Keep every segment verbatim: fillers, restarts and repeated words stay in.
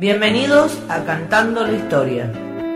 Bienvenidos a Cantando la Historia.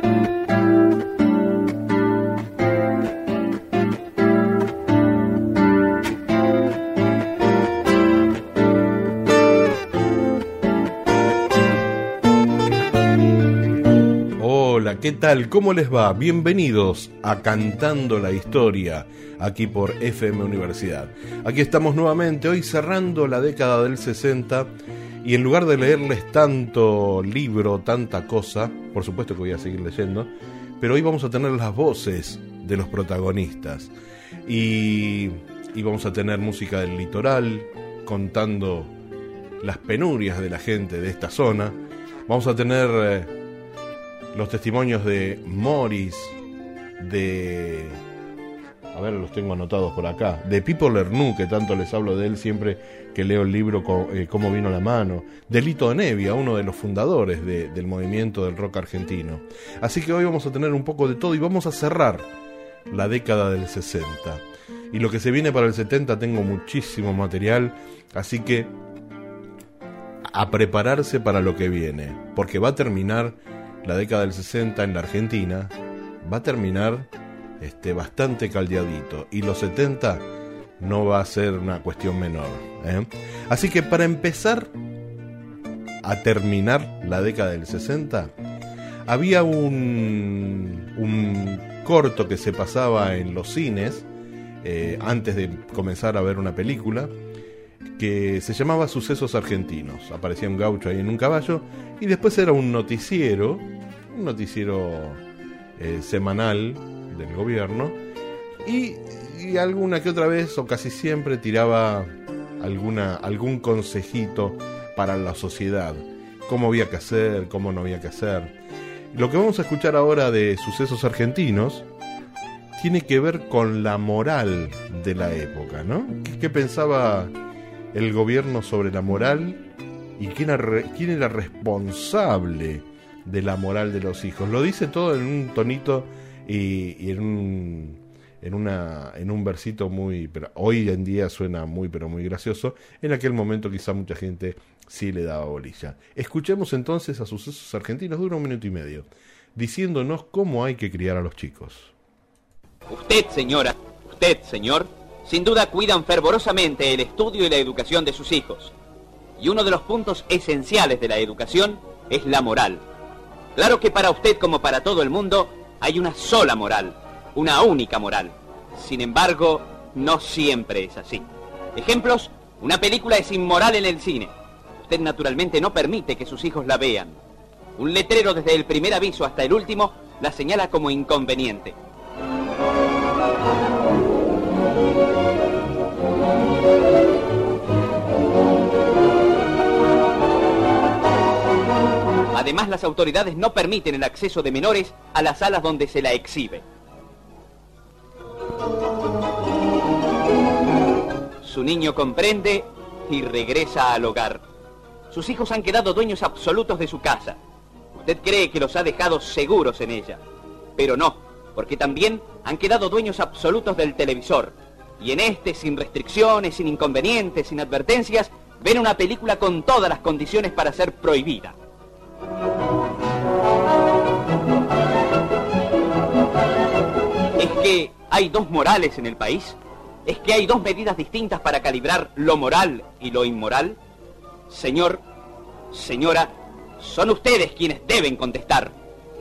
Hola, ¿qué tal? ¿Cómo les va? Bienvenidos a Cantando la Historia, aquí por F M Universidad. Aquí estamos nuevamente, hoy cerrando la década del sesenta, y en lugar de leerles tanto libro, tanta cosa, por supuesto que voy a seguir leyendo, pero hoy vamos a tener las voces de los protagonistas, y, y vamos a tener música del litoral, contando las penurias de la gente de esta zona. Vamos a tener Eh, los testimonios de Morris, de... a ver, los tengo anotados por acá, de Pipo Lernoux, que tanto les hablo de él siempre que leo el libro eh, Cómo vino la mano, de Lito Nevia, uno de los fundadores de, del movimiento del rock argentino. Así que hoy vamos a tener un poco de todo y vamos a cerrar la década del sesenta. Y lo que se viene para el setenta tengo muchísimo material, así que a prepararse para lo que viene, porque va a terminar la década del sesenta en la Argentina, va a terminar este, bastante caldeadito, y los setenta no va a ser una cuestión menor, ¿eh? Así que para empezar a terminar la década del sesenta, había un, un corto que se pasaba en los cines eh, antes de comenzar a ver una película, que se llamaba Sucesos Argentinos. Aparecía un gaucho ahí en un caballo, y después era un noticiero, un noticiero eh, semanal del gobierno, y, y alguna que otra vez, o casi siempre, tiraba alguna, algún consejito para la sociedad, cómo había que hacer, cómo no había que hacer. Lo que vamos a escuchar ahora de Sucesos Argentinos tiene que ver con la moral de la época, ¿no? ¿Qué, qué pensaba el gobierno sobre la moral y quién era, quién era responsable de la moral de los hijos? Lo dice todo en un tonito y, y en un en una en un versito muy, pero hoy en día suena muy pero muy gracioso. En aquel momento quizá mucha gente sí le daba bolilla. Escuchemos entonces a Sucesos Argentinos, dura un minuto y medio, diciéndonos cómo hay que criar a los chicos. Usted, señora, usted, señor, sin duda cuidan fervorosamente el estudio y la educación de sus hijos. Y uno de los puntos esenciales de la educación es la moral. Claro que para usted, como para todo el mundo, hay una sola moral, una única moral. Sin embargo, no siempre es así. Ejemplos: una película es inmoral en el cine. Usted naturalmente no permite que sus hijos la vean. Un letrero desde el primer aviso hasta el último la señala como inconveniente. Además, las autoridades no permiten el acceso de menores a las salas donde se la exhibe. Su niño comprende y regresa al hogar. Sus hijos han quedado dueños absolutos de su casa. Usted cree que los ha dejado seguros en ella, pero no, porque también han quedado dueños absolutos del televisor. Y en este, sin restricciones, sin inconvenientes, sin advertencias, ven una película con todas las condiciones para ser prohibida. ¿Es que hay dos morales en el país? ¿Es que hay dos medidas distintas para calibrar lo moral y lo inmoral? Señor, señora, son ustedes quienes deben contestar.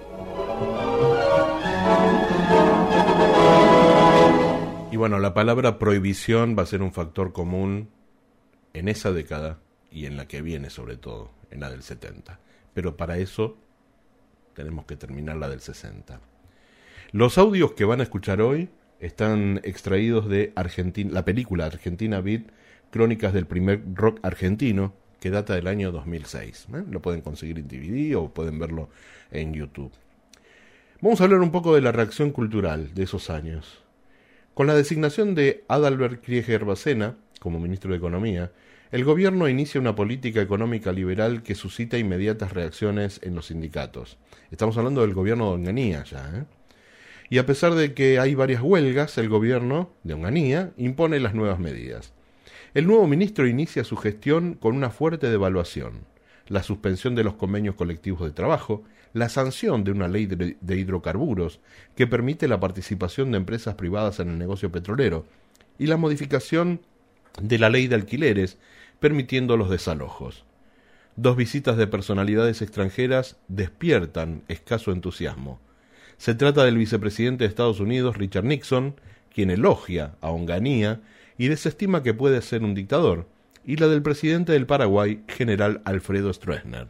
Y bueno, la palabra prohibición va a ser un factor común en esa década y en la que viene, sobre todo, en la del setenta. Pero para eso tenemos que terminar la del sesenta. Los audios que van a escuchar hoy están extraídos de Argentina, la película Argentina Beat, Crónicas del primer rock argentino, que data del año dos mil seis. ¿eh? Lo pueden conseguir en D V D o pueden verlo en YouTube. Vamos a hablar un poco de la reacción cultural de esos años. Con la designación de Adalbert Krieger Bacena como ministro de Economía, el gobierno inicia una política económica liberal que suscita inmediatas reacciones en los sindicatos. Estamos hablando del gobierno de Onganía ya, ¿eh? Y a pesar de que hay varias huelgas, el gobierno de Onganía impone las nuevas medidas. El nuevo ministro inicia su gestión con una fuerte devaluación. la suspensión de los convenios colectivos de trabajo, la sanción de una ley de, de hidrocarburos que permite la participación de empresas privadas en el negocio petrolero y la modificación de la ley de alquileres permitiendo los desalojos. Dos visitas de personalidades extranjeras despiertan escaso entusiasmo. Se trata del vicepresidente de Estados Unidos, Richard Nixon, quien elogia a Onganía y desestima que puede ser un dictador, y la del presidente del Paraguay, general Alfredo Stroessner.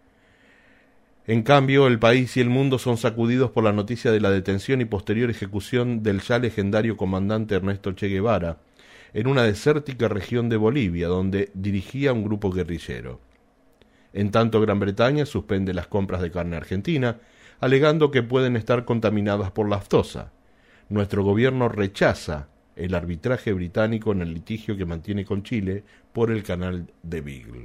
En cambio, el país y el mundo son sacudidos por la noticia de la detención y posterior ejecución del ya legendario comandante Ernesto Che Guevara, en una desértica región de Bolivia, donde dirigía un grupo guerrillero. En tanto, Gran Bretaña suspende las compras de carne argentina, alegando que pueden estar contaminadas por lactosa. Nuestro gobierno rechaza el arbitraje británico en el litigio que mantiene con Chile por el canal de Beagle.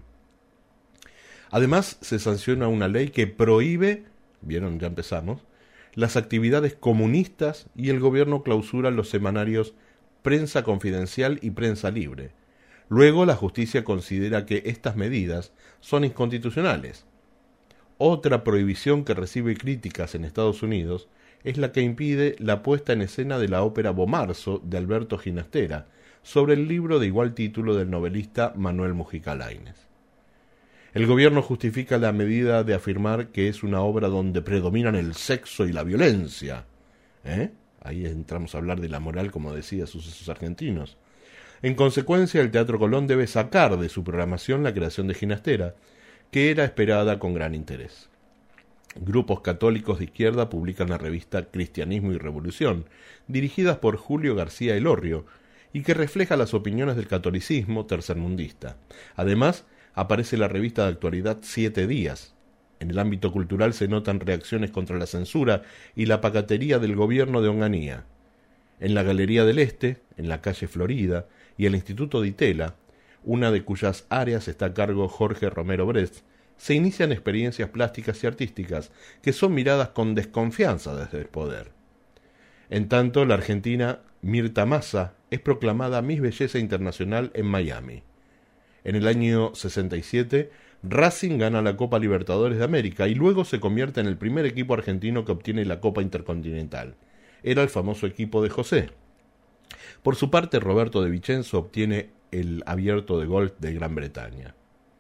Además, se sanciona una ley que prohíbe, vieron, ya empezamos, las actividades comunistas y el gobierno clausura los semanarios Prensa Confidencial y Prensa Libre. Luego, la justicia considera que estas medidas son inconstitucionales. Otra prohibición que recibe críticas en Estados Unidos es la que impide la puesta en escena de la ópera Bomarzo de Alberto Ginastera, sobre el libro de igual título del novelista Manuel Mujica Lainez. El gobierno justifica la medida de afirmar que es una obra donde predominan el sexo y la violencia. ¿Eh? Ahí entramos a hablar de la moral, como decía Sucesos Argentinos. En consecuencia, el Teatro Colón debe sacar de su programación la creación de Ginastera, que era esperada con gran interés. Grupos católicos de izquierda publican la revista Cristianismo y Revolución, dirigida por Julio García Elorrio, y que refleja las opiniones del catolicismo tercermundista. Además, aparece la revista de actualidad Siete Días. En el ámbito cultural se notan reacciones contra la censura y la pacatería del gobierno de Onganía. En la Galería del Este, en la calle Florida, y el Instituto Di Tella, una de cuyas áreas está a cargo Jorge Romero Brest, se inician experiencias plásticas y artísticas que son miradas con desconfianza desde el poder. En tanto, la argentina Mirta Massa es proclamada Miss Belleza Internacional en Miami. En el año sesenta y siete, Racing gana la Copa Libertadores de América y luego se convierte en el primer equipo argentino que obtiene la Copa Intercontinental. Era el famoso equipo de José. Por su parte, Roberto de Vicenzo obtiene el Abierto de Golf de Gran Bretaña.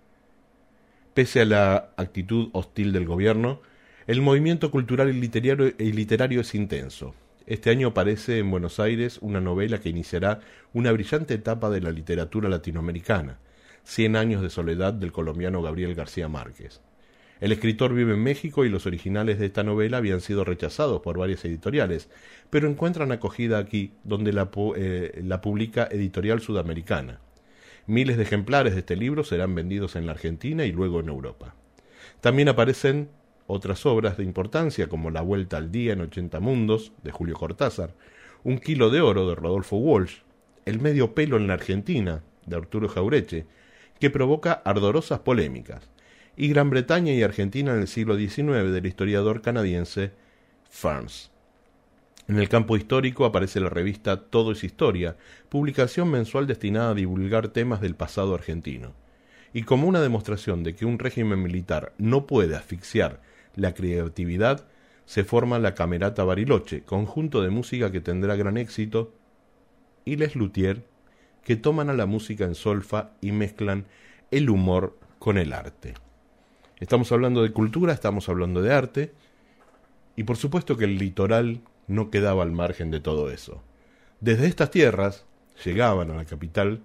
Pese a la actitud hostil del gobierno, el movimiento cultural y literario, y literario es intenso. Este año aparece en Buenos Aires una novela que iniciará una brillante etapa de la literatura latinoamericana, Cien años de soledad del colombiano Gabriel García Márquez. El escritor vive en México y los originales de esta novela habían sido rechazados por varias editoriales, pero encuentran acogida aquí, donde la, eh, la publica Editorial Sudamericana. Miles de ejemplares de este libro serán vendidos en la Argentina y luego en Europa. También aparecen otras obras de importancia como La Vuelta al Día en ochenta mundos, de Julio Cortázar, Un kilo de oro, de Rodolfo Walsh, El medio pelo en la Argentina, de Arturo Jaureche, que provoca ardorosas polémicas, y Gran Bretaña y Argentina en el siglo diecinueve, del historiador canadiense Farnes. En el campo histórico aparece la revista Todo es Historia, publicación mensual destinada a divulgar temas del pasado argentino. Y como una demostración de que un régimen militar no puede asfixiar la creatividad, se forma la Camerata Bariloche, conjunto de música que tendrá gran éxito, y Les Luthiers, que toman a la música en solfa y mezclan el humor con el arte. Estamos hablando de cultura, estamos hablando de arte, y por supuesto que el litoral no quedaba al margen de todo eso. Desde estas tierras llegaban a la capital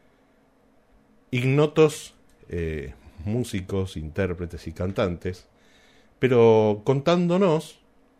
ignotos eh, músicos, intérpretes y cantantes, pero contándonos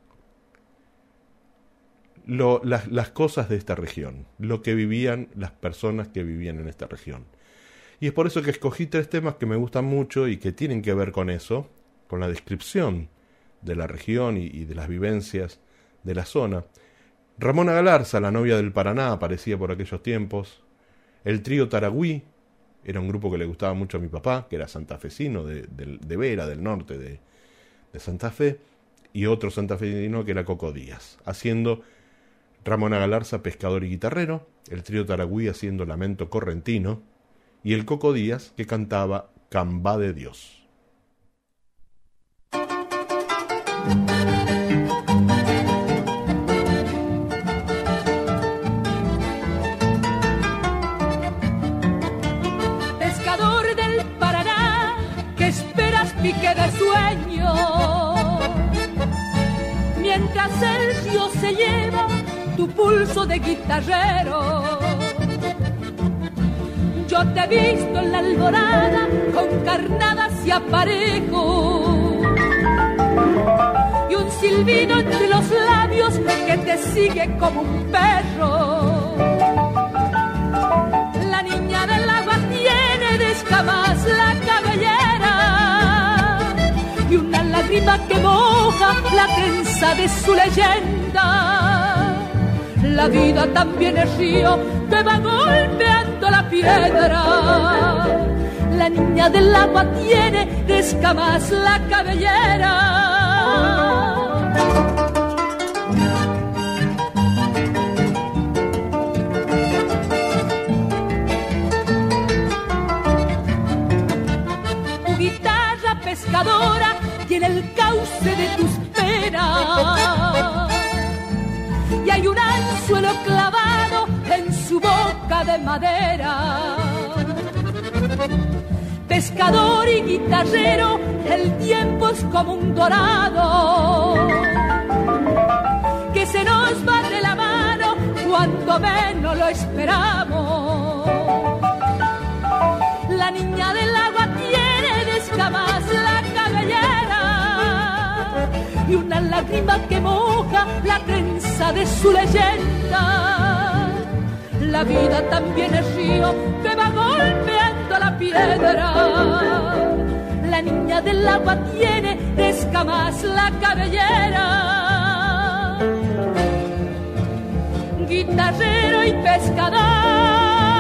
lo, las, las cosas de esta región, lo que vivían las personas que vivían en esta región. Y es por eso que escogí tres temas que me gustan mucho y que tienen que ver con eso, con la descripción de la región y, y de las vivencias de la zona. Ramona Galarza, la novia del Paraná, aparecía por aquellos tiempos. El trío Taragüí era un grupo que le gustaba mucho a mi papá, que era santafesino de, de, de Vera, del norte de, de Santa Fe, y otro santafesino que era Coco Díaz, haciendo Ramona Galarza pescador y guitarrero, el trío Taragüí haciendo lamento correntino, y el Coco Díaz que cantaba Cambá de Dios. sueño. Mientras el río se lleva tu pulso de guitarrero, yo te he visto en la alborada con carnadas y aparejos, y un silbido entre los labios que te sigue como un perro. La niña del agua tiene de escamas la cabellera y una lágrima que moja la trenza de su leyenda. La vida también es río que va golpeando la piedra. La niña del agua tiene de escamas la cabellera. Tu guitarra pescadora tiene el cauce de tus penas, y hay un anzuelo clavado en su boca de madera. Pescador y guitarrero, el tiempo es como un dorado que se nos va de la mano cuando menos lo esperamos. La niña del agua tiene de escamas la cabellera y una lágrima que moja la trenza de su leyenda. La vida también es río que va golpeando la piedra. La niña del agua tiene de escamas la cabellera. Guitarrero y pescador,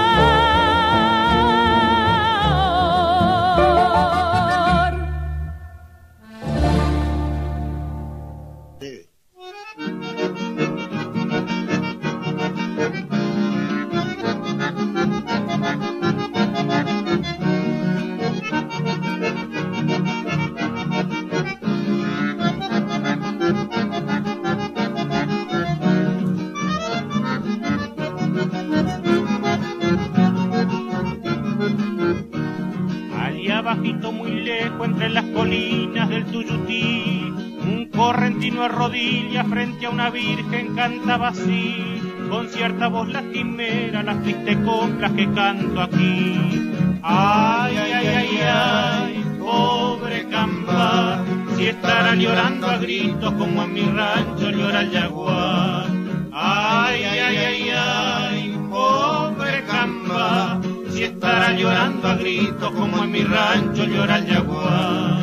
bajito muy lejos entre las colinas del Tuyutí, un correntino a rodillas frente a una virgen cantaba así, con cierta voz lastimera las tristes coplas que canto aquí. Ay, ay, ay, ay, ay, pobre Camba, si estará llorando a gritos como en mi rancho llora el jaguar. Ay, ay, ay, ay, ay, pobre Camba, si estará llorando a gritos como en mi rancho llora el jaguar.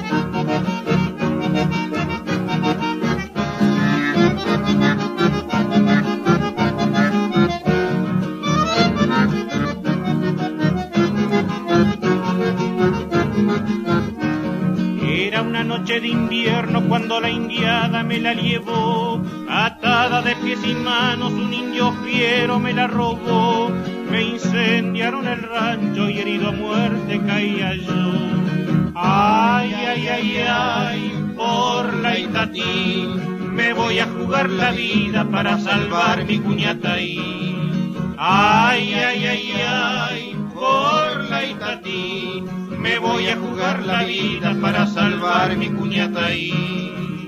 Era una noche de invierno cuando la indiada me la llevó, atada de pies y manos un indio fiero me la robó. Me incendiaron el rancho y herido a muerte caía yo. Ay, ay, ay, ay, por la Itatí, me voy a jugar la vida para salvar mi cuñataí. Ay, ay, ay, ay, por la Itatí, me voy a jugar la vida para salvar mi cuñataí.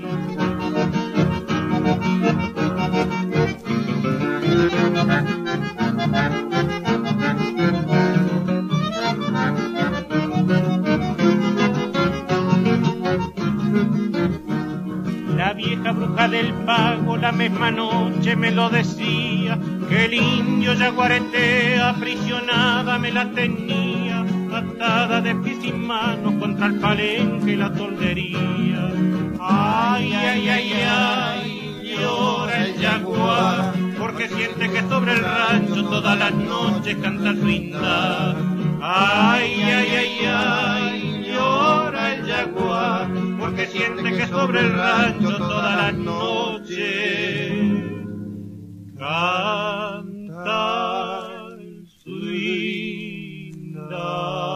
La vieja bruja del pago la misma noche me lo decía, que el indio yaguaretea aprisionada me la tenía, atada de pies y manos contra el palenque la toldería. Ay, ay, ay, ay, llora el jaguar, porque siente que sobre el rancho todas las noches canta su indad. Ay, ay, ay, ay, llora el jaguar, porque siente que sobre el rancho todas las noches canta su indad.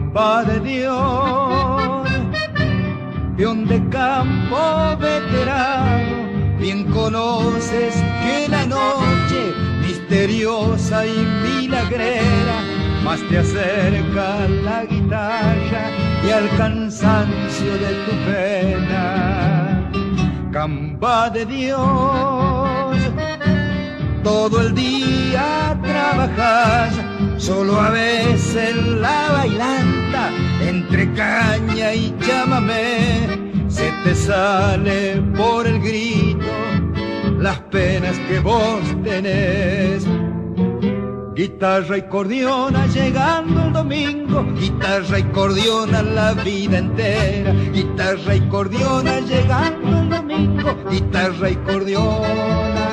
Camba de Dios, peón de campo veterano, bien conoces que la noche misteriosa y milagrera más te acerca la guitarra y al cansancio de tu pena. Camba de Dios, todo el día trabajas, solo a veces en la bailanta, entre caña y chamamé, se te sale por el grito las penas que vos tenés. Guitarra y cordiona llegando el domingo, guitarra y cordiona la vida entera, guitarra y cordiona llegando el domingo, guitarra y cordiona,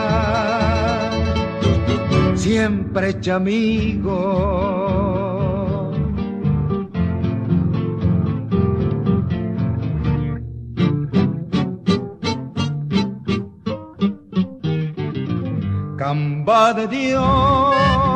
siempre hecha amigo. Camba de Dios,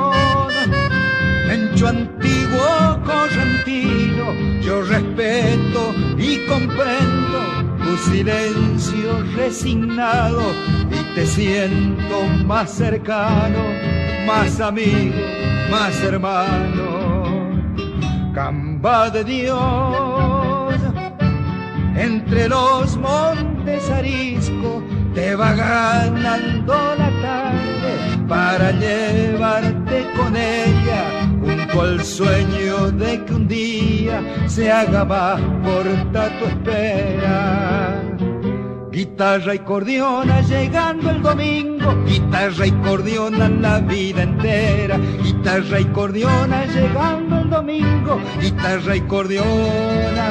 mencho antiguo correntino, yo respeto y comprendo tu silencio resignado y te siento más cercano, más amigo, más hermano. Camba de Dios, entre los montes arisco te va ganando la tarde para llevarte con ella junto al sueño de que un día se haga más corta tu espera. Guitarra y cordiona llegando el domingo, guitarra y cordiona la vida entera, guitarra y cordiona llegando el domingo, guitarra y cordiona,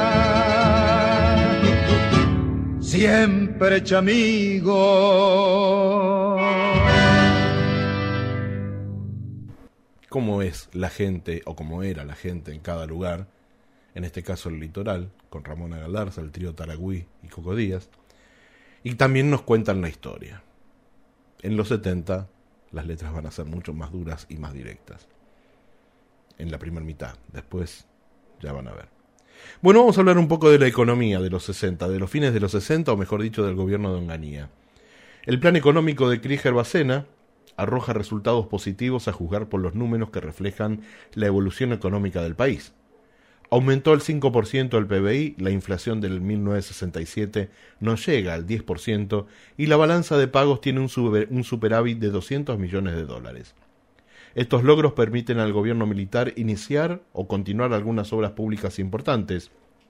siempre hecha amigo. Cómo es la gente, o cómo era la gente en cada lugar, en este caso el litoral, con Ramona Galarza, el trío Taragüí y Coco Díaz, y también nos cuentan la historia. En los setenta las letras van a ser mucho más duras y más directas. En la primera mitad, después ya van a ver. Bueno, vamos a hablar un poco de la economía de los sesenta, de los fines de los sesenta, o mejor dicho, del gobierno de Onganía. El plan económico de Krieger-Bacena arroja resultados positivos a juzgar por los números que reflejan la evolución económica del país. Aumentó el cinco por ciento el P B I, la inflación del mil novecientos sesenta y siete no llega al diez por ciento y la balanza de pagos tiene un, super, un superávit de doscientos millones de dólares. Estos logros permiten al gobierno militar iniciar o continuar algunas obras públicas importantes,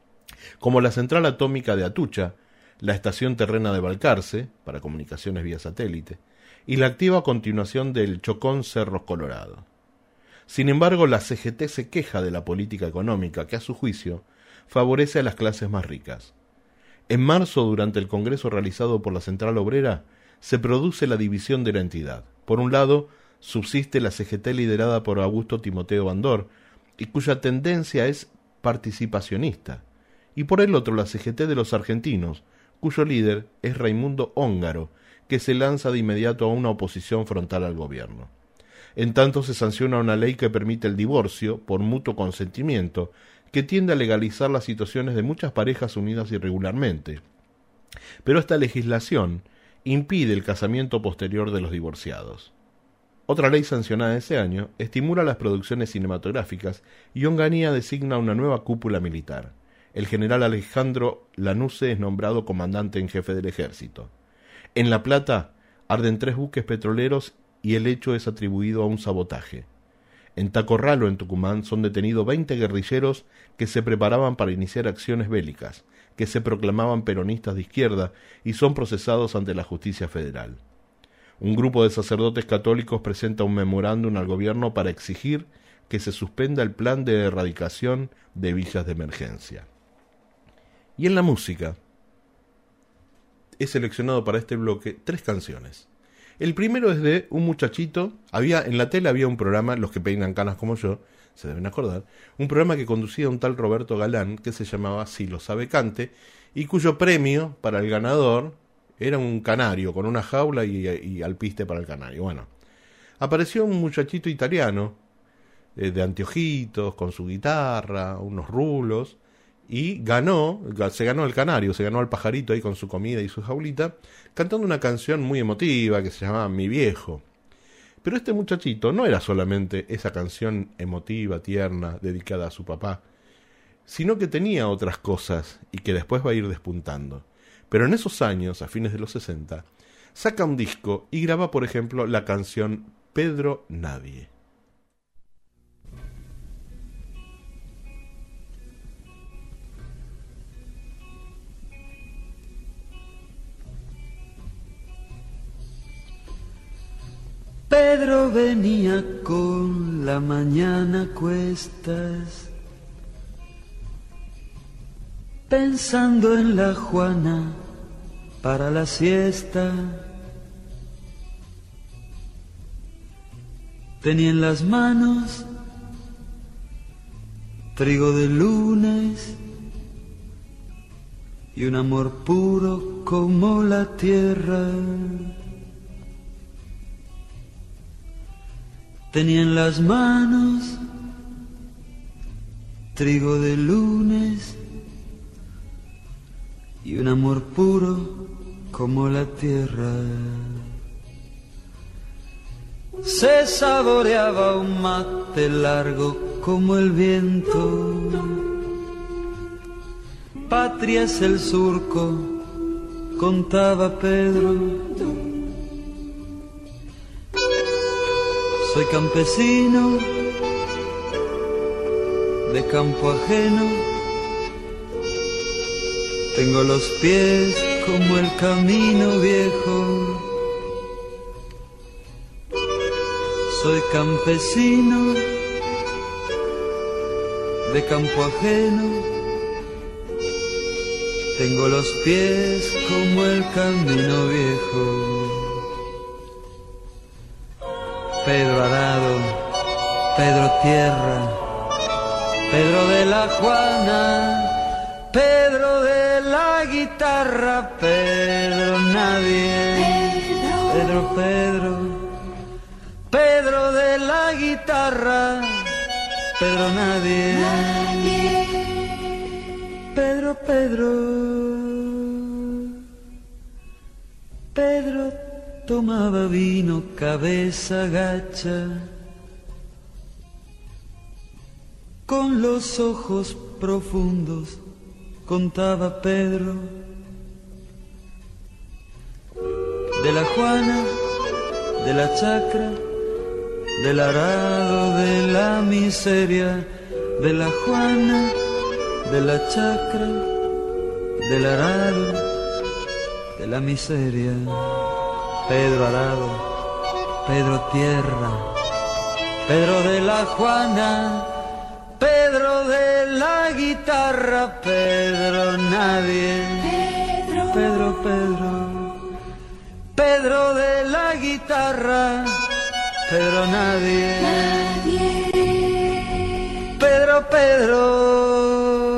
como la central atómica de Atucha, la estación terrena de Balcarce, para comunicaciones vía satélite, y la activa continuación del Chocón Cerros Colorado. Sin embargo, la C G T se queja de la política económica que, a su juicio, favorece a las clases más ricas. En marzo, durante el congreso realizado por la Central Obrera, se produce la división de la entidad. Por un lado, subsiste la C G T liderada por Augusto Timoteo Bandor, y cuya tendencia es participacionista, y por el otro la C G T de los argentinos, cuyo líder es Raimundo Óngaro, que se lanza de inmediato a una oposición frontal al gobierno. En tanto se sanciona una ley que permite el divorcio por mutuo consentimiento, que tiende a legalizar las situaciones de muchas parejas unidas irregularmente. Pero esta legislación impide el casamiento posterior de los divorciados. Otra ley sancionada ese año estimula las producciones cinematográficas y Onganía designa una nueva cúpula militar. El general Alejandro Lanusse es nombrado comandante en jefe del ejército. En La Plata arden tres buques petroleros y el hecho es atribuido a un sabotaje. En Tacorralo, en Tucumán, son detenidos veinte guerrilleros que se preparaban para iniciar acciones bélicas, que se proclamaban peronistas de izquierda y son procesados ante la justicia federal. Un grupo de sacerdotes católicos presenta un memorándum al gobierno para exigir que se suspenda el plan de erradicación de villas de emergencia. Y en la música, he seleccionado para este bloque tres canciones. El primero es de un muchachito, había en la tele había un programa, los que peinan canas como yo, se deben acordar, un programa que conducía un tal Roberto Galán, que se llamaba Si lo sabe cante, y cuyo premio para el ganador era un canario, con una jaula y, y alpiste para el canario. Bueno, apareció un muchachito italiano, eh, de anteojitos, con su guitarra, unos rulos, y ganó, se ganó el canario, se ganó al pajarito ahí con su comida y su jaulita, cantando una canción muy emotiva que se llamaba Mi Viejo. Pero este muchachito no era solamente esa canción emotiva, tierna, dedicada a su papá, sino que tenía otras cosas y que después va a ir despuntando. Pero en esos años, a fines de los sesenta, saca un disco y graba, por ejemplo, la canción Pedro Nadie. Pedro venía con la mañana a cuestas, pensando en la Juana para la siesta. Tenía en las manos trigo de lunes y un amor puro como la tierra. Tenía en las manos trigo de lunes y un amor puro como la tierra. Se saboreaba un mate largo como el viento. Patria es el surco, contaba Pedro. Soy campesino de campo ajeno. Tengo los pies como el camino viejo. Soy campesino de campo ajeno. Tengo los pies como el camino viejo. Pedro Arado, Pedro Tierra, Pedro de la Juana, Pedro de la guitarra, Pedro Nadie, Pedro, Pedro, Pedro de la guitarra, Pedro Nadie, Pedro, Pedro, Pedro tomaba vino cabeza gacha, con los ojos profundos contaba Pedro. De la Juana, de la chacra, del arado, de la miseria, de la Juana, de la chacra, del arado, de la miseria. Pedro Arado, Pedro Tierra, Pedro de la Juana, Pedro de la guitarra, Pedro Nadie, Pedro, Pedro, Pedro, Pedro de la guitarra, Pedro Nadie, Nadie. Pedro, Pedro.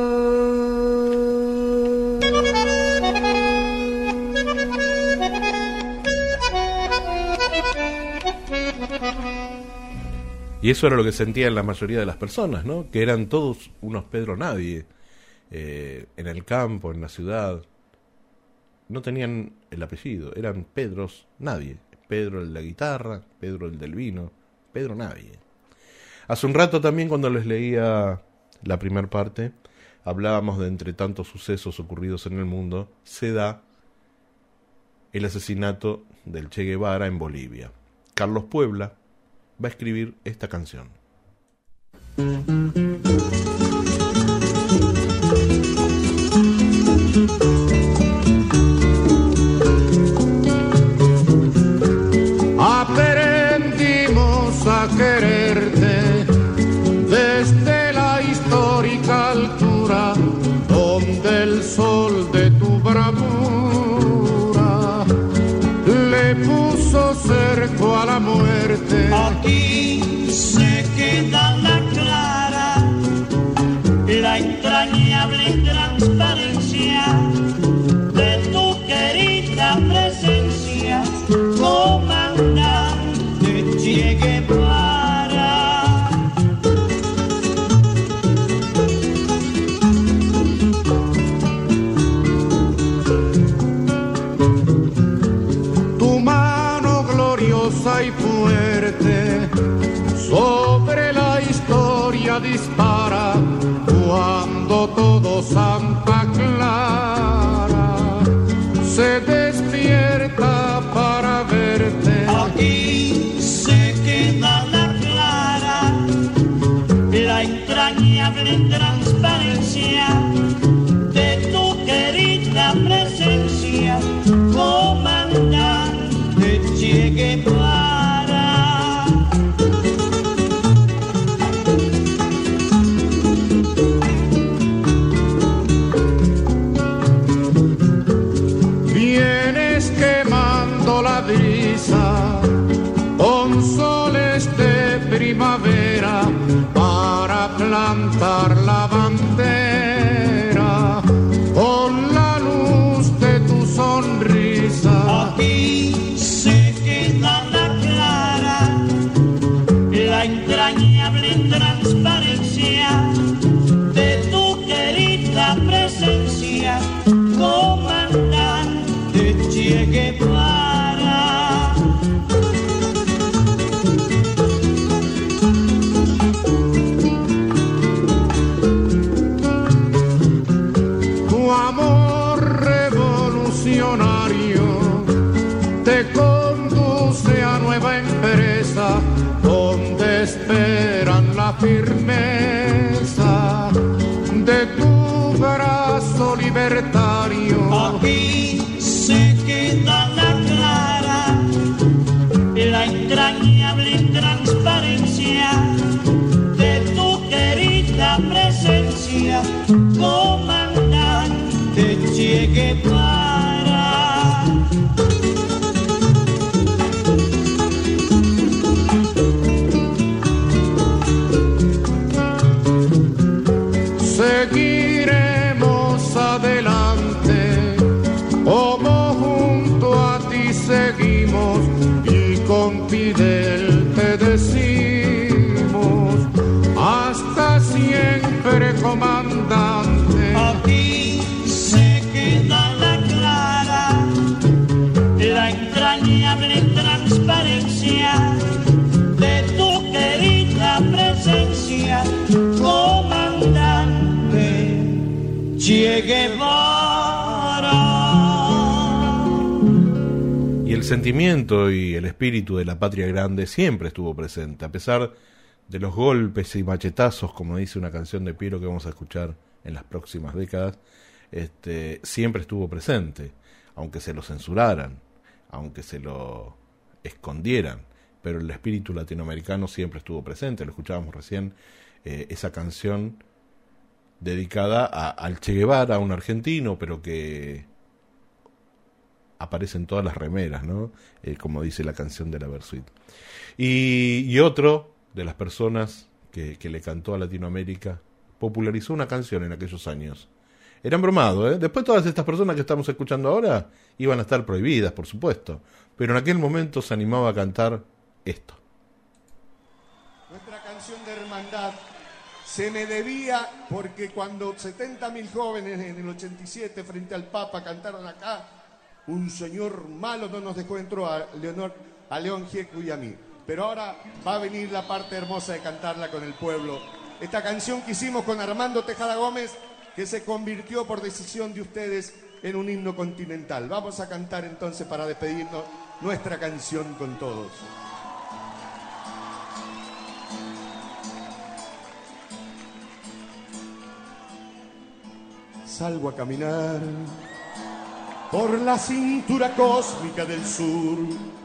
Y eso era lo que sentían la mayoría de las personas, ¿no? Que eran todos unos Pedro Nadie, eh, en el campo, en la ciudad. No tenían el apellido, eran Pedros Nadie. Pedro el de la guitarra, Pedro el del vino, Pedro Nadie. Hace un rato también, cuando les leía la primera parte, hablábamos de entre tantos sucesos ocurridos en el mundo, se da el asesinato del Che Guevara en Bolivia. Carlos Puebla va a escribir esta canción. Aprendimos a quererte desde la histórica altura donde el sol de tu bravura le puso cerco a la muerte. Aquí se quedó dispara cuando todo Santa Clara se despierta para verte. Aquí se queda la clara, la entrañable transparencia de tu querida presencia, comandante Che Guevara. Vienes quemando la brisa con soles de primavera para plantar la bandera con la luz de tu sonrisa. Aquí se queda la clara, la entrañable transparencia de tu querida presencia, comandante Che Guevara. Tu amor revolucionario te conduce a nueva empresa donde esperan la firmeza de tu brazo libertario. Aquí se queda la clara, la entrañable transparencia de tu querida presencia, comandante Che Guevara. Seguiremos adelante, como junto a ti seguimos, y con Fidel te decimos, hasta siempre, comandante. Aquí se queda la clara, la entrañable transparencia de tu querida presencia, comandante Che Guevara. Y el sentimiento y el espíritu de la patria grande siempre estuvo presente, a pesar de los golpes y machetazos, como dice una canción de Piero que vamos a escuchar en las próximas décadas. Este, siempre estuvo presente, aunque se lo censuraran, aunque se lo escondieran, pero el espíritu latinoamericano siempre estuvo presente. Lo escuchábamos recién, eh, esa canción dedicada a, al Che Guevara, a un argentino, pero que aparece en todas las remeras, ¿no? Eh, como dice la canción de la Versuit. Y, y otro de las personas que, que le cantó a Latinoamérica, popularizó una canción en aquellos años. Era embromado, ¿eh? Después todas estas personas que estamos escuchando ahora iban a estar prohibidas, por supuesto. Pero en aquel momento se animaba a cantar esto. Nuestra canción de hermandad se me debía porque cuando setenta mil jóvenes en el ochenta y siete frente al Papa cantaron acá, un señor malo no nos dejó entrar a, Leonor, a León Gieco y a mí. Pero ahora va a venir la parte hermosa de cantarla con el pueblo. Esta canción que hicimos con Armando Tejada Gómez, que se convirtió por decisión de ustedes en un himno continental. Vamos a cantar entonces para despedirnos nuestra canción con todos. Salgo a caminar por la cintura cósmica del sur.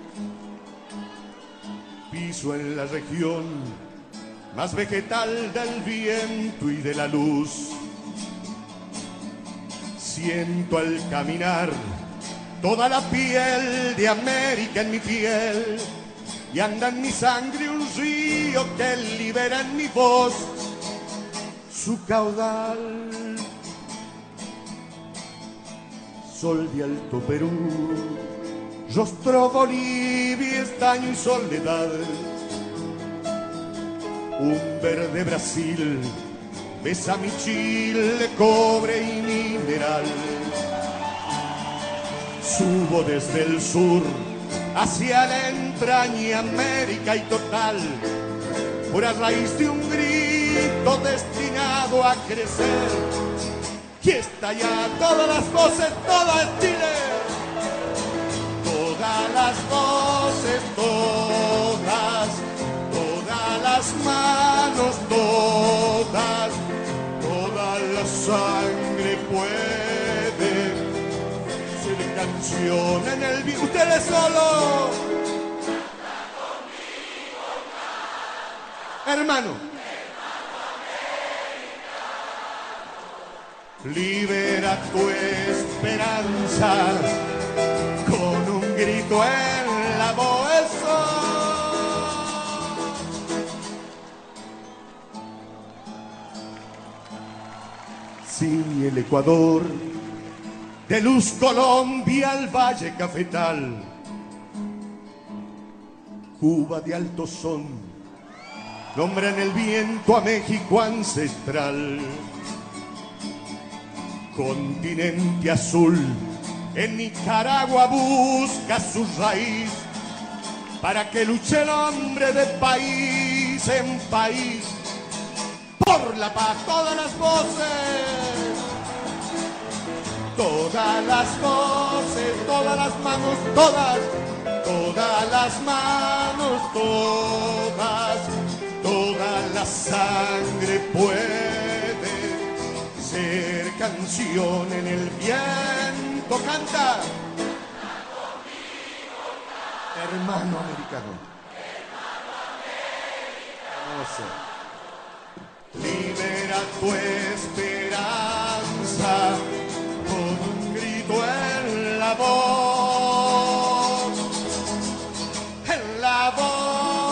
Piso en la región más vegetal del viento y de la luz. Siento al caminar toda la piel de América en mi piel y anda en mi sangre un río que libera en mi voz su caudal. Sol de Alto Perú, rostro Bolivia, estaño y soledad. Un verde Brasil besa mi Chile, cobre y mineral. Subo desde el sur hacia la entraña América y total, pura raíz de Hungría grito destinado a crecer. Y está ya todas las voces, todas Chile. Todas las voces, todas, todas las manos, todas, toda la sangre puede ser canción en el vivo. Ustedes solo. Hermano. Libera tu esperanza con un grito en la voz. Sí, el Ecuador, de Luz Colombia al Valle Cafetal, Cuba de Alto Son, nombra en el viento a México ancestral. Continente azul, en Nicaragua busca su raíz, para que luche el hombre de país en país, por la paz. Todas las voces, todas las voces, todas las manos, todas, todas las manos, todas, toda la sangre puede ser canción en el viento. Canta, hermano americano, hermano americano. Libera tu esperanza con un grito en la voz, en la voz.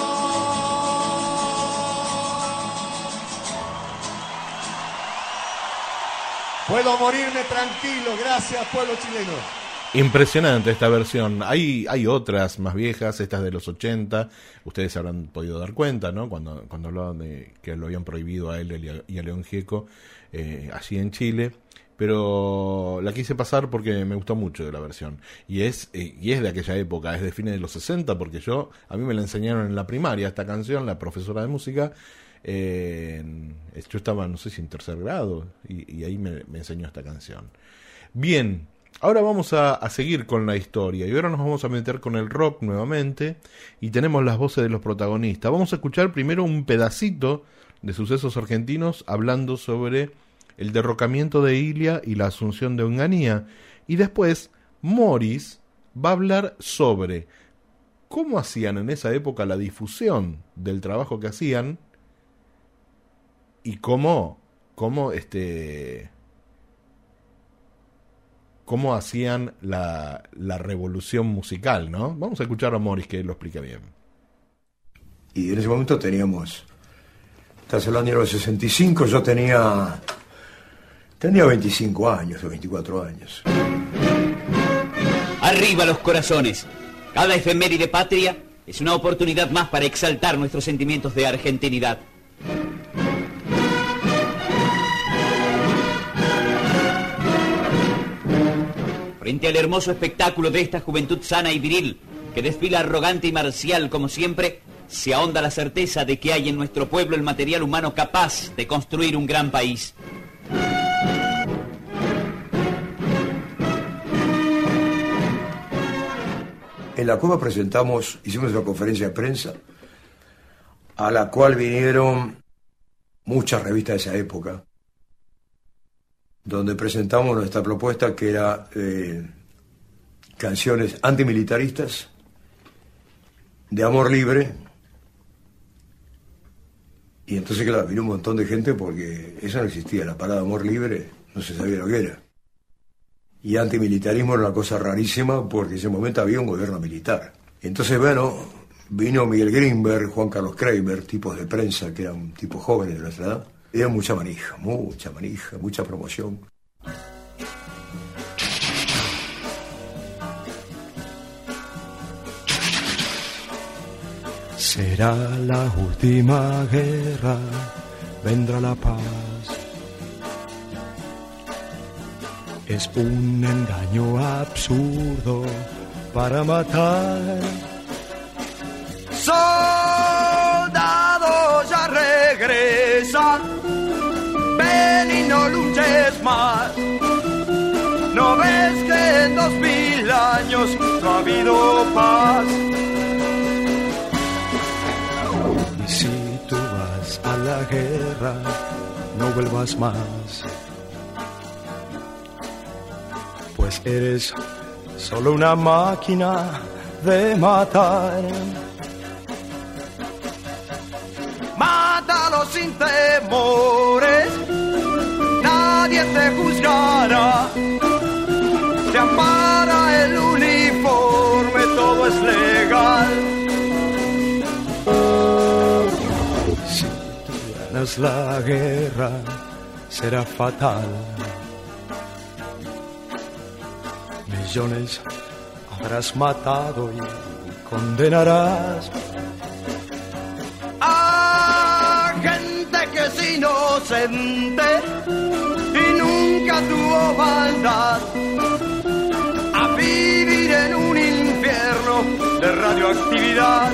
Puedo morirme tranquilo, gracias pueblo chileno. Impresionante esta versión. Hay hay otras más viejas, estas de los ochenta. Ustedes se habrán podido dar cuenta, ¿no? Cuando cuando hablaban de que lo habían prohibido a él y a, y a León Gieco eh, allí en Chile. Pero la quise pasar porque me gustó mucho de la versión. Y es eh, y es de aquella época, es de fines de los sesenta, porque yo a mí me la enseñaron en la primaria esta canción, la profesora de música. Eh, yo estaba, no sé si en tercer grado, y, y ahí me, me enseñó esta canción. Bien, ahora vamos a, a seguir con la historia, y ahora nos vamos a meter con el rock nuevamente, y tenemos las voces de los protagonistas. Vamos a escuchar primero un pedacito de Sucesos Argentinos hablando sobre el derrocamiento de Ilia y la asunción de Onganía, y después Morris va a hablar sobre cómo hacían en esa época la difusión del trabajo que hacían, y cómo, cómo este, cómo hacían la, la revolución musical, ¿no? Vamos a escuchar a Morris que lo explica bien. Y en ese momento teníamos, estás hablando del sesenta y cinco, yo tenía, tenía veinticinco años o veinticuatro años. Arriba los corazones. Cada efeméride patria es una oportunidad más para exaltar nuestros sentimientos de argentinidad. Frente al hermoso espectáculo de esta juventud sana y viril, que desfila arrogante y marcial como siempre, se ahonda la certeza de que hay en nuestro pueblo el material humano capaz de construir un gran país. En la Cueva presentamos, hicimos una conferencia de prensa, a la cual vinieron muchas revistas de esa época, donde presentamos nuestra propuesta, que era eh, canciones antimilitaristas, de amor libre. Y entonces, claro, vino un montón de gente porque eso no existía, la palabra amor libre no se sabía lo que era. Y antimilitarismo era una cosa rarísima porque en ese momento había un gobierno militar. Entonces, bueno, vino Miguel Grinberg, Juan Carlos Kramer, tipos de prensa que eran tipos jóvenes de nuestra edad. Era mucha manija, mucha manija, mucha promoción. Será la última guerra, vendrá la paz. Es un engaño absurdo para matar. Soldado ya regresa. luches más. ¿No ves que en dos mil años no ha habido paz? Y si tú vas a la guerra, no vuelvas más, pues eres solo una máquina de matar. Mátalo sin temores, nadie te juzgará. Te ampara el uniforme, todo es legal. Si tú ganas la guerra, será fatal. Millones habrás matado y condenarás a gente que es inocente y nunca tuvo maldad, a vivir en un infierno de radioactividad.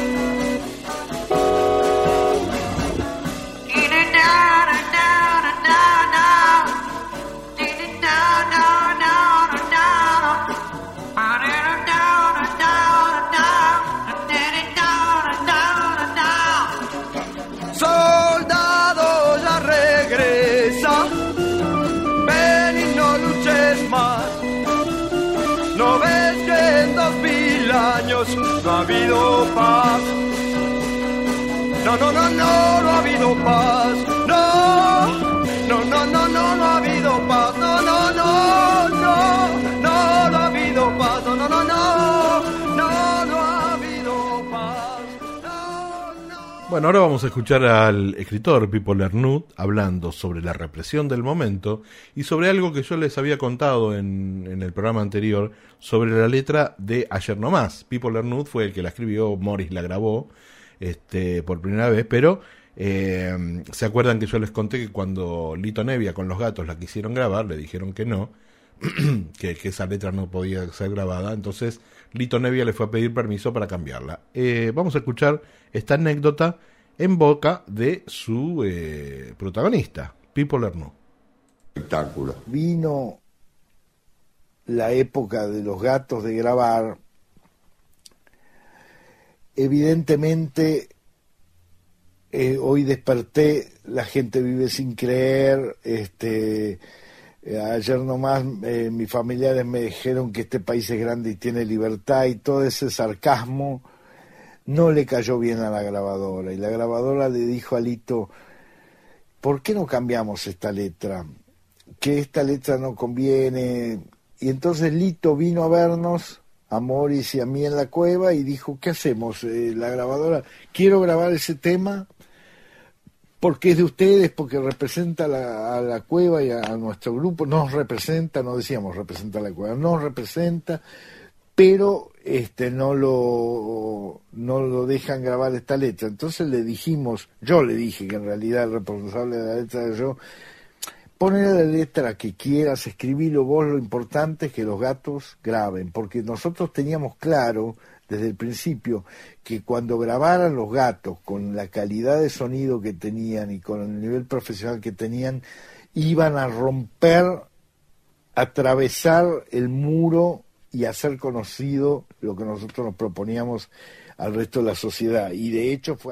Soldado, ya regresa, ven y no luches más. ¿No ves que en dos mil años no ha habido paz? No, no, no, no, no ha habido paz. No, no, no, no, no, no ha habido paz. No, no, no, no, no, no ha habido paz. No, no, no, no, no, no ha habido paz. Bueno, ahora vamos a escuchar al escritor Pipo Lernud hablando sobre la represión del momento y sobre algo que yo les había contado en, en el programa anterior sobre la letra de Ayer No Más. Pipo Lernud fue el que la escribió, Morris la grabó este, por primera vez, pero eh, se acuerdan que yo les conté que cuando Lito Nevia con Los Gatos la quisieron grabar, le dijeron que no, que, que esa letra no podía ser grabada, entonces Lito Nevia le fue a pedir permiso para cambiarla. Eh, vamos a escuchar esta anécdota en boca de su eh, protagonista, Pipo Lernud. Espectáculo. Vino la época de Los Gatos de grabar. Evidentemente, eh, hoy desperté, la gente vive sin creer, este... Ayer nomás eh, mis familiares me dijeron que este país es grande y tiene libertad, y todo ese sarcasmo no le cayó bien a la grabadora, y la grabadora le dijo a Lito: ¿por qué no cambiamos esta letra? Que esta letra no conviene. Y entonces Lito vino a vernos, a Morris y a mí en la cueva, y dijo: ¿qué hacemos? Eh, la grabadora, quiero grabar ese tema porque es de ustedes, porque representa la, a la cueva y a, a nuestro grupo, nos representa, no decíamos representa a la cueva, nos representa, pero este no lo no lo dejan grabar esta letra. Entonces le dijimos, yo le dije que en realidad el responsable de la letra era yo: poner la letra que quieras, escribilo vos, lo importante es que Los Gatos graben, porque nosotros teníamos claro desde el principio que cuando grabaran Los Gatos, con la calidad de sonido que tenían y con el nivel profesional que tenían, iban a romper, atravesar el muro y hacer conocido lo que nosotros nos proponíamos al resto de la sociedad. Y de hecho fue...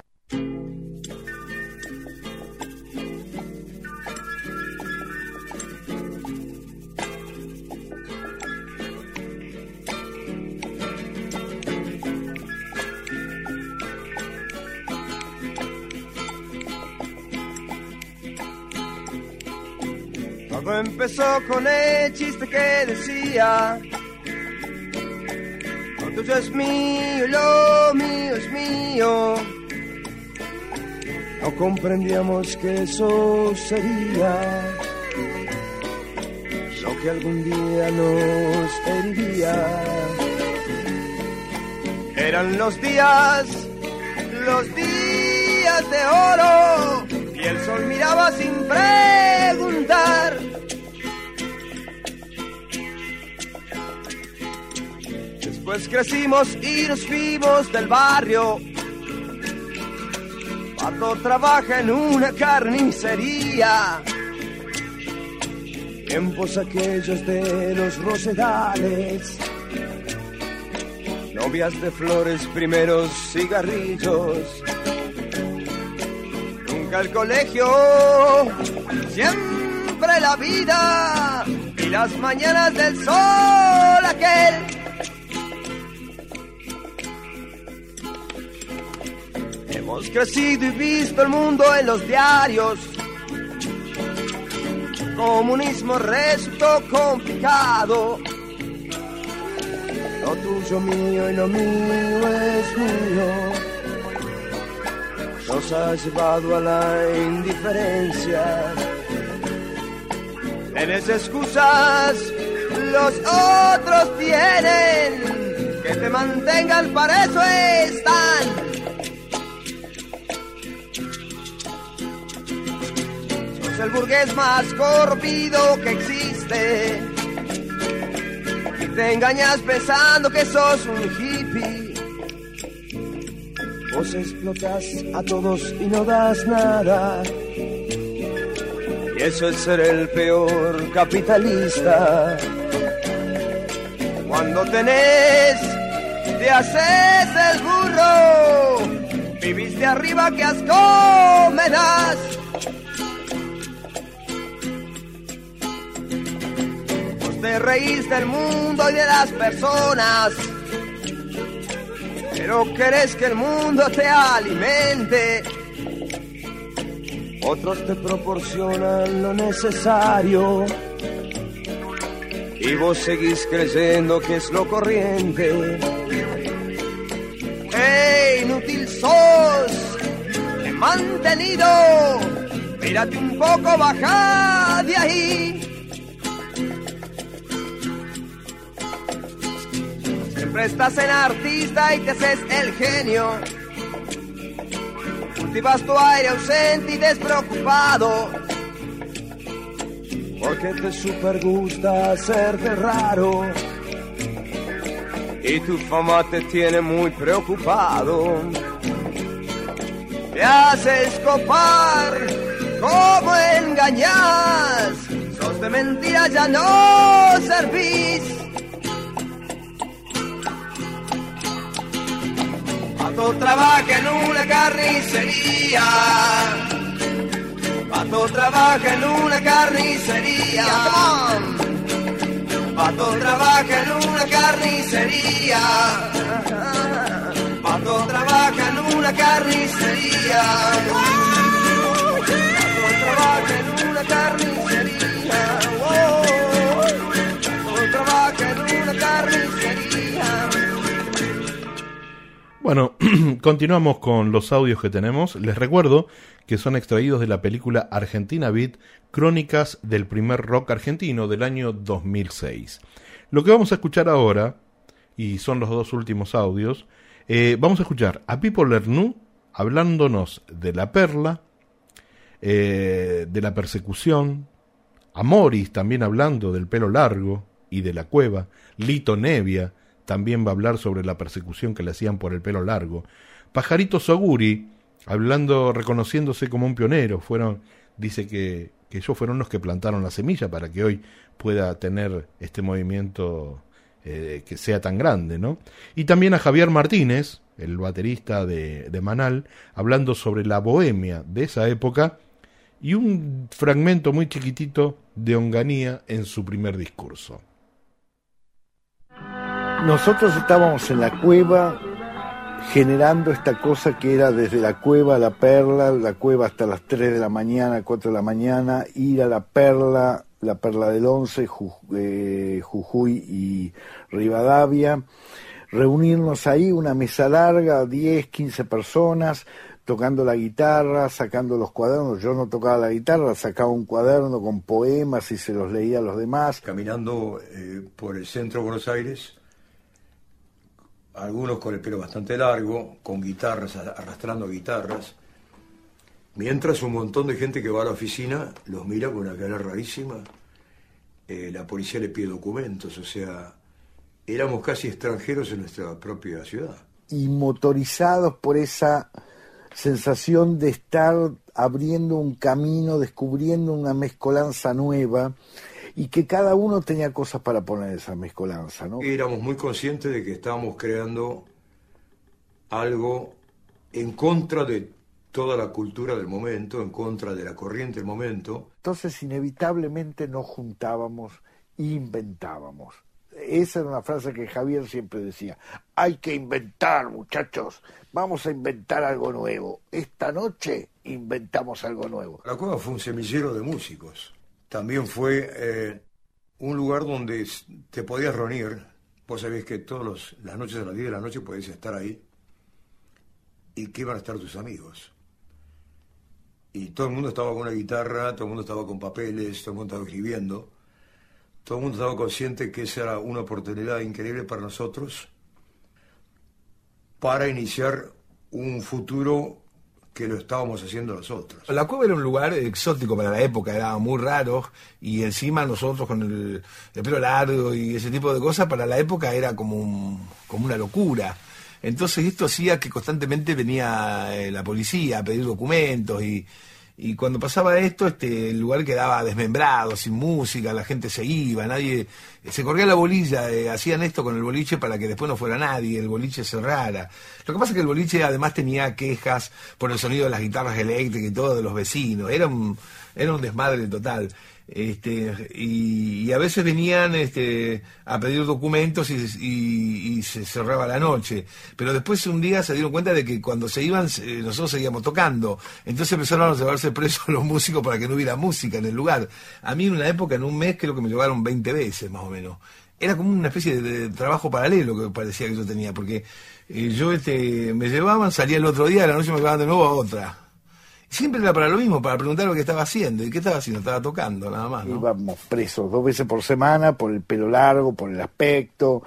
Todo empezó con el chiste que decía: lo tuyo es mío, lo mío es mío. No comprendíamos que eso sería lo que algún día nos heriría. Eran los días, los días de oro, y el sol miraba sin preguntar. Después crecimos y nos fuimos del barrio. Pardo trabaja en una carnicería. tiempos aquellos de los rosedales, novias de flores, primeros cigarrillos, nunca el colegio, siempre la vida y las mañanas del sol aquel. Hemos crecido y visto el mundo en los diarios. Comunismo resultó complicado. Lo tuyo mío y lo mío es mío. Nos ha llevado a la indiferencia. Tienes excusas, los otros tienen. Que te mantengan, para eso están. El burgués más corrompido que existe y te engañas pensando que sos un hippie. Vos explotas a todos y no das nada, y eso es ser el peor capitalista. Cuando tenés, te haces el burro, vivís de arriba, que asco me das. Te reís del mundo y de las personas, pero querés que el mundo te alimente. Otros te proporcionan lo necesario y vos seguís creyendo que es lo corriente. ¡Ey, inútil sos! ¡He mantenido! Mírate un poco, baja de ahí. Estás en artista y te haces el genio. Cultivas tu aire ausente y despreocupado, porque te super gusta hacerte raro y tu fama te tiene muy preocupado. Te haces copar, ¿cómo engañas? Sos de mentira, ya no servís. Pato trabaja en una carnicería. Pato trabaja en una carnicería. Pato trabaja en una carnicería. Pato trabaja en una carnicería. Pato trabaja en una carnicería. Pato trabaja en una carnicería. Bueno, continuamos con los audios que tenemos. Les recuerdo que son extraídos de la película Argentina Beat, Crónicas del primer rock argentino del año dos mil seis. Lo que vamos a escuchar ahora, y son los dos últimos audios, eh, vamos a escuchar a Pipo Lernoux hablándonos de La Perla, eh, de la persecución, a Morris también hablando del pelo largo y de la cueva, Lito Nevia también va a hablar sobre la persecución que le hacían por el pelo largo. Pajarito Soguri, hablando, reconociéndose como un pionero, fueron, dice que, que ellos fueron los que plantaron la semilla para que hoy pueda tener este movimiento eh, que sea tan grande, ¿no? Y también a Javier Martínez, el baterista de, de Manal, hablando sobre la bohemia de esa época y un fragmento muy chiquitito de Onganía en su primer discurso. Nosotros estábamos en la cueva generando esta cosa que era desde la cueva a la Perla, la cueva hasta las tres de la mañana, cuatro de la mañana, ir a la Perla, la Perla del Once, Ju, eh, Jujuy y Rivadavia, reunirnos ahí, una mesa larga, diez, quince personas, tocando la guitarra, sacando los cuadernos. Yo no tocaba la guitarra, sacaba un cuaderno con poemas y se los leía a los demás. Caminando eh, por el centro de Buenos Aires, algunos con el pelo bastante largo, con guitarras, arrastrando guitarras, mientras un montón de gente que va a la oficina los mira con una cara rarísima. Eh, la policía le pide documentos, o sea, éramos casi extranjeros en nuestra propia ciudad. Y motorizados por esa sensación de estar abriendo un camino, descubriendo una mezcolanza nueva, y que cada uno tenía cosas para poner en esa mezcolanza, ¿no? Éramos muy conscientes de que estábamos creando algo en contra de toda la cultura del momento, en contra de la corriente del momento. Entonces inevitablemente nos juntábamos e inventábamos. Esa era una frase que Javier siempre decía: hay que inventar, muchachos, vamos a inventar algo nuevo. Esta noche inventamos algo nuevo. La Cueva fue un semillero de músicos. También fue eh, un lugar donde te podías reunir. Vos sabés que todas las noches a las diez de la noche podías estar ahí y que iban a estar tus amigos. Y todo el mundo estaba con una guitarra, todo el mundo estaba con papeles, todo el mundo estaba escribiendo. Todo el mundo estaba consciente que esa era una oportunidad increíble para nosotros para iniciar un futuro que lo estábamos haciendo nosotros. La Cueva era un lugar exótico para la época, era muy raro, y encima nosotros con el, el pelo largo y ese tipo de cosas, para la época era como, un, como una locura. Entonces esto hacía que constantemente venía eh, la policía a pedir documentos y... Y cuando pasaba esto, este, el lugar quedaba desmembrado, sin música, la gente se iba, nadie, se corría la bolilla, eh, hacían esto con el boliche para que después no fuera nadie, el boliche cerrara. Lo que pasa es que el boliche además tenía quejas por el sonido de las guitarras eléctricas y todo de los vecinos, era un, era un desmadre total. Este, y, y a veces venían este, a pedir documentos y, y, y se cerraba la noche, pero después un día se dieron cuenta de que cuando se iban eh, nosotros seguíamos tocando, entonces empezaron a llevarse presos los músicos para que no hubiera música en el lugar. A mí en una época, en un mes, creo que me llevaron veinte veces más o menos. Era como una especie de, de trabajo paralelo que parecía que yo tenía, porque eh, yo este, me llevaban, salía el otro día, a la noche me llevaban de nuevo a otra. Siempre era para lo mismo, para preguntar lo que estaba haciendo. ¿Y qué estaba haciendo? Estaba tocando, nada más, ¿no? Íbamos presos dos veces por semana por el pelo largo, por el aspecto,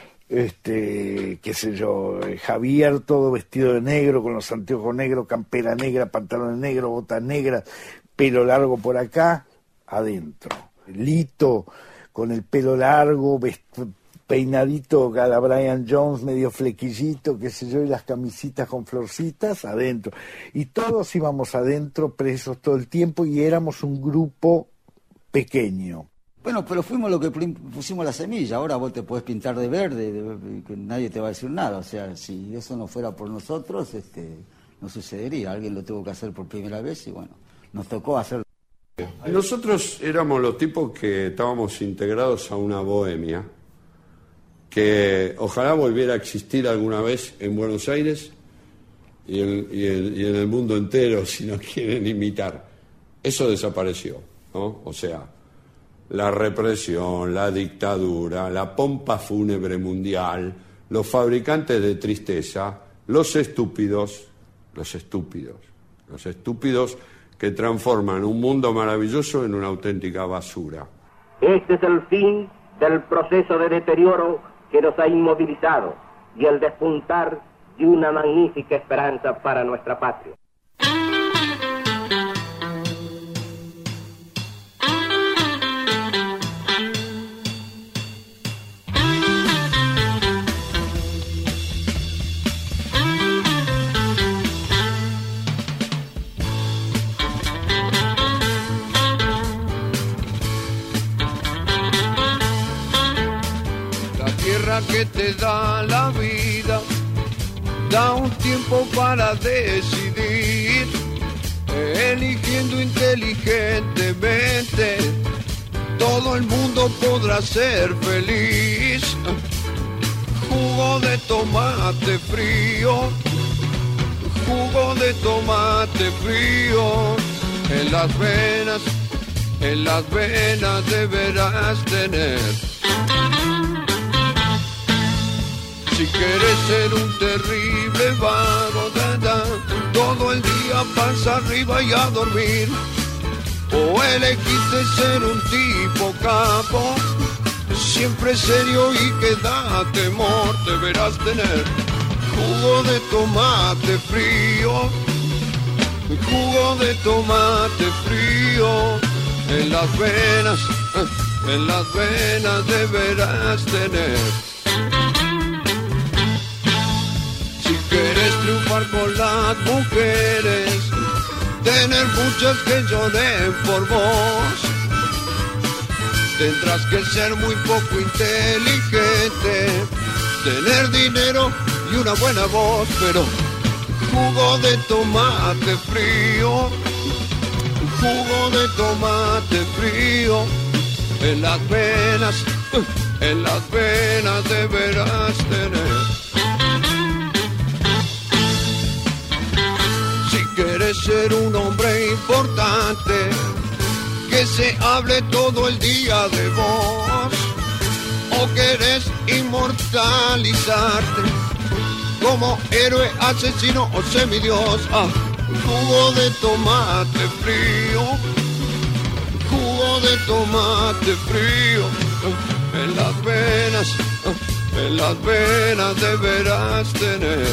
este, qué sé yo, Javier todo vestido de negro, con los anteojos negros, campera negra, pantalones negros, botas negras, pelo largo por acá, adentro. Lito con el pelo largo, vest- peinadito a la Brian Jones, medio flequillito, qué sé yo, y las camisitas con florcitas adentro. Y todos íbamos adentro, presos todo el tiempo, y éramos un grupo pequeño. Bueno, pero fuimos lo que pusimos la semilla. Ahora vos te podés pintar de verde, de, de, que nadie te va a decir nada. O sea, si eso no fuera por nosotros, este, no sucedería. Alguien lo tuvo que hacer por primera vez y bueno, nos tocó hacerlo. Nosotros éramos los tipos que estábamos integrados a una bohemia que ojalá volviera a existir alguna vez en Buenos Aires y en, y en, y en el mundo entero, si nos quieren imitar. Eso desapareció, ¿no? O sea, la represión, la dictadura, la pompa fúnebre mundial, los fabricantes de tristeza, los estúpidos, los estúpidos, los estúpidos que transforman un mundo maravilloso en una auténtica basura. Este es el fin del proceso de deterioro que nos ha inmovilizado y el despuntar de una magnífica esperanza para nuestra patria. Que te da la vida, da un tiempo para decidir, eligiendo inteligentemente, todo el mundo podrá ser feliz. Jugo de tomate frío, jugo de tomate frío, en las venas, en las venas deberás tener. Si quieres ser un terrible vago, da, da, todo el día pasa arriba y a dormir, o elegiste ser un tipo capo, siempre serio y que da temor, deberás tener jugo de tomate frío, jugo de tomate frío, en las venas, en las venas deberás tener. Quieres triunfar con las mujeres, tener muchas que lloren por vos, tendrás que ser muy poco inteligente, tener dinero y una buena voz, pero jugo de tomate frío, jugo de tomate frío, en las venas, en las venas deberás tener. Si quieres ser un hombre importante, que se hable todo el día de vos, o querés inmortalizarte como héroe, asesino o semidios. Ah, jugo de tomate frío, jugo de tomate frío, en las venas, en las venas deberás tener.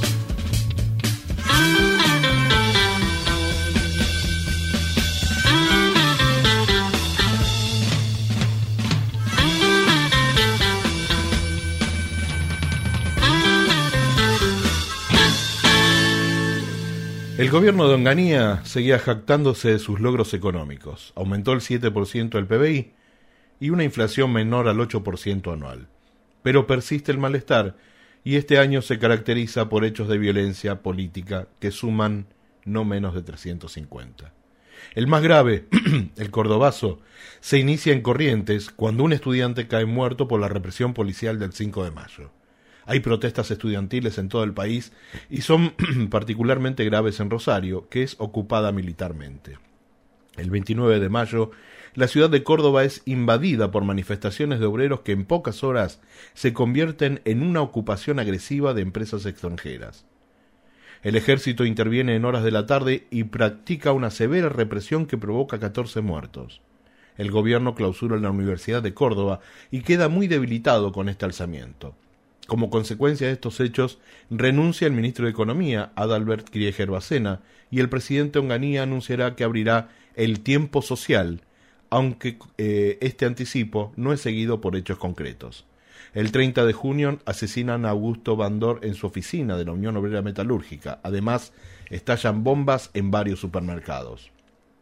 El gobierno de Onganía seguía jactándose de sus logros económicos. Aumentó el siete por ciento del P B I y una inflación menor al ocho por ciento anual. Pero persiste el malestar y este año se caracteriza por hechos de violencia política que suman no menos de trescientos cincuenta. El más grave, el cordobazo, se inicia en Corrientes cuando un estudiante cae muerto por la represión policial del cinco de mayo. Hay protestas estudiantiles en todo el país y son particularmente graves en Rosario, que es ocupada militarmente. El veintinueve de mayo, la ciudad de Córdoba es invadida por manifestaciones de obreros que en pocas horas se convierten en una ocupación agresiva de empresas extranjeras. El ejército interviene en horas de la tarde y practica una severa represión que provoca catorce muertos. El gobierno clausura la Universidad de Córdoba y queda muy debilitado con este alzamiento. Como consecuencia de estos hechos, renuncia el ministro de Economía, Adalbert Krieger Bacena, y el presidente Onganía anunciará que abrirá el tiempo social, aunque eh, este anticipo no es seguido por hechos concretos. El treinta de junio asesinan a Augusto Bandor en su oficina de la Unión Obrera Metalúrgica. Además, estallan bombas en varios supermercados.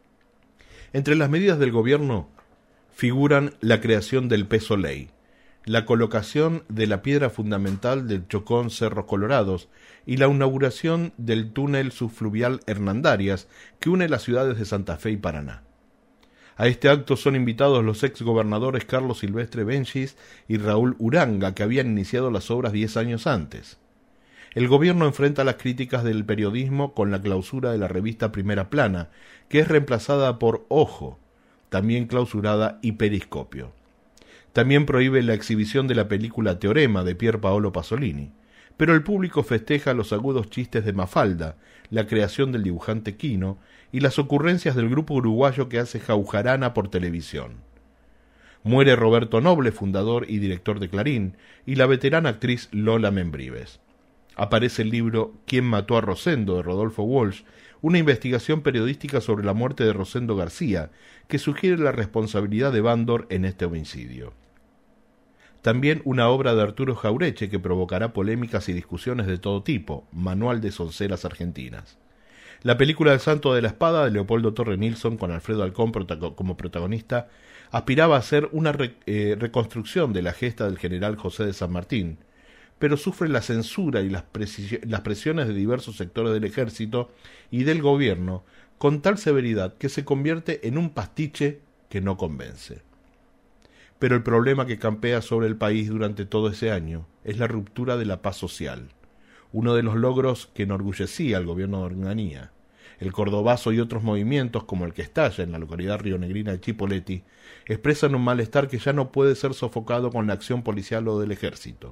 Entre las medidas del gobierno figuran la creación del peso ley, la colocación de la piedra fundamental del Chocón Cerros Colorados y la inauguración del túnel subfluvial Hernandarias que une las ciudades de Santa Fe y Paraná. A este acto son invitados los exgobernadores Carlos Silvestre Benchis y Raúl Uranga, que habían iniciado las obras diez años antes. El gobierno enfrenta las críticas del periodismo con la clausura de la revista Primera Plana, que es reemplazada por Ojo, también clausurada, y Periscopio. También prohíbe la exhibición de la película Teorema de Pier Paolo Pasolini, pero el público festeja los agudos chistes de Mafalda, la creación del dibujante Quino y las ocurrencias del grupo uruguayo que hace Jaujarana por televisión. Muere Roberto Noble, fundador y director de Clarín, y la veterana actriz Lola Membrives. Aparece el libro ¿Quién mató a Rosendo?, de Rodolfo Walsh, una investigación periodística sobre la muerte de Rosendo García, que sugiere la responsabilidad de Bandor en este homicidio. También una obra de Arturo Jaureche que provocará polémicas y discusiones de todo tipo, Manual de Sonceras Argentinas. La película El Santo de la Espada, de Leopoldo Torre Nilsson, con Alfredo Alcón como protagonista, aspiraba a ser una re, eh, reconstrucción de la gesta del general José de San Martín, pero sufre la censura y las, las presiones de diversos sectores del ejército y del gobierno con tal severidad que se convierte en un pastiche que no convence. Pero el problema que campea sobre el país durante todo ese año es la ruptura de la paz social, uno de los logros que enorgullecía al gobierno de Onganía. El cordobazo y otros movimientos, como el que estalla en la localidad rionegrina de Chipoleti, expresan un malestar que ya no puede ser sofocado con la acción policial o del ejército.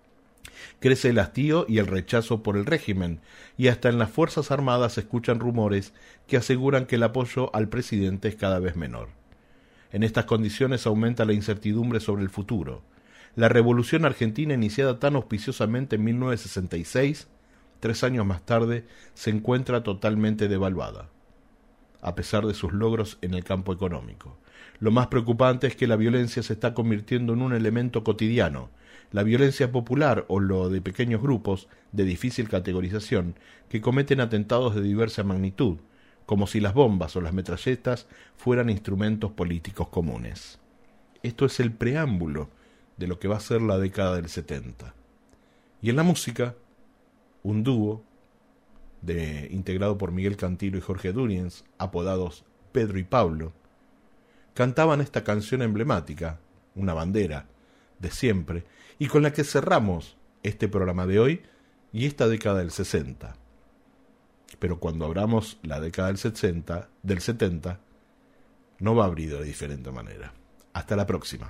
Crece el hastío y el rechazo por el régimen, y hasta en las Fuerzas Armadas se escuchan rumores que aseguran que el apoyo al presidente es cada vez menor. En estas condiciones aumenta la incertidumbre sobre el futuro. La revolución argentina, iniciada tan auspiciosamente en mil novecientos sesenta y seis, tres años más tarde, se encuentra totalmente devaluada, a pesar de sus logros en el campo económico. Lo más preocupante es que la violencia se está convirtiendo en un elemento cotidiano. La violencia popular o lo de pequeños grupos de difícil categorización que cometen atentados de diversa magnitud, como si las bombas o las metralletas fueran instrumentos políticos comunes. Esto es el preámbulo de lo que va a ser la década del setenta. Y en la música, un dúo de, integrado por Miguel Cantilo y Jorge Duriens, apodados Pedro y Pablo, cantaban esta canción emblemática, una bandera de siempre, y con la que cerramos este programa de hoy y esta década del sesenta. Pero cuando abramos la década del setenta, del setenta, no va a abrir de diferente manera. Hasta la próxima.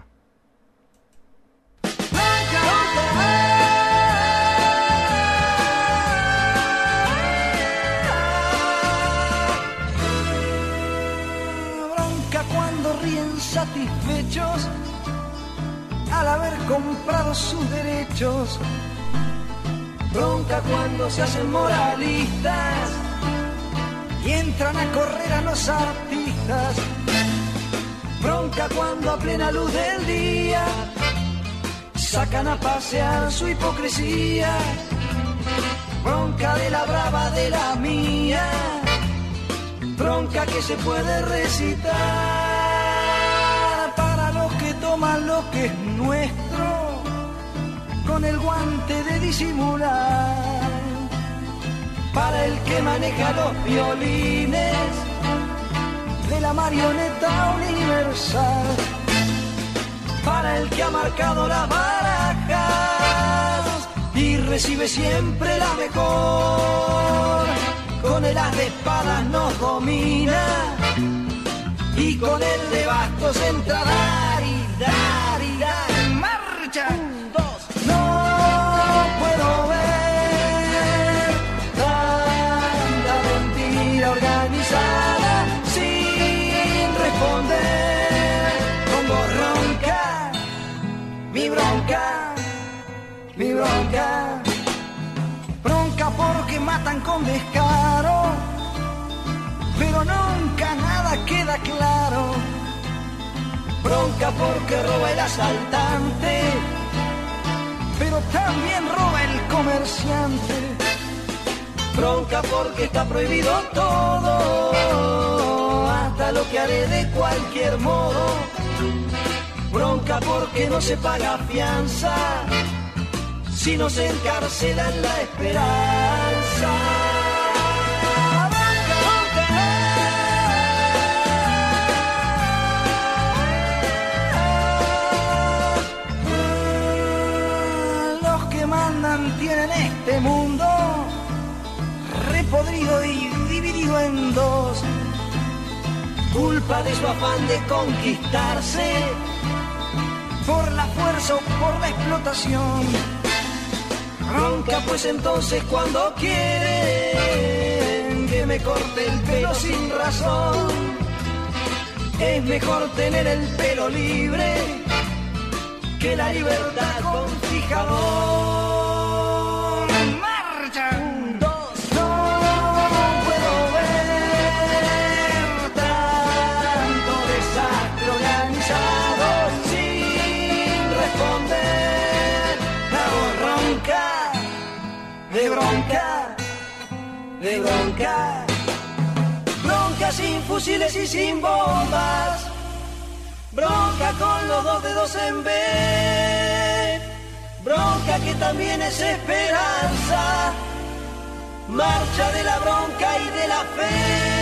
Bronca cuando ríen satisfechos al haber comprado sus derechos. Bronca cuando se hacen moralistas y entran a correr a los artistas. Bronca cuando a plena luz del día sacan a pasear su hipocresía. Bronca de la brava de la mía, bronca que se puede recitar para los que toman lo que es nuestro con el guante de disimular, para el que maneja los violines de la marioneta universal, para el que ha marcado las barajas y recibe siempre la mejor. Con el as de espadas nos domina y con el de bastos entra a dar y dar y dar en marcha. Un, dos, no puedo ver tanta mentira organizada sin responder con voz ronca, mi bronca, mi bronca. Bronca porque matan con descaro, pero nunca nada queda claro. Bronca porque roba el asaltante, pero también roba el comerciante. Bronca porque está prohibido todo, hasta lo que haré de cualquier modo. Bronca porque no se paga fianza, si no se encarcela en la esperanza. Los que mandan tienen este mundo repodrido y dividido en dos, culpa de su afán de conquistarse por la fuerza o por la explotación. Bronca pues entonces cuando quieren que me corte el pelo sin razón, es mejor tener el pelo libre que la libertad con fijador. ¡Marcha! Un, dos, no puedo ver tanto desastre organizado sin responder. La voz ronca de bronca, de bronca, bronca sin fusiles y sin bombas, bronca con los dos dedos en B, bronca que también es esperanza, marcha de la bronca y de la fe.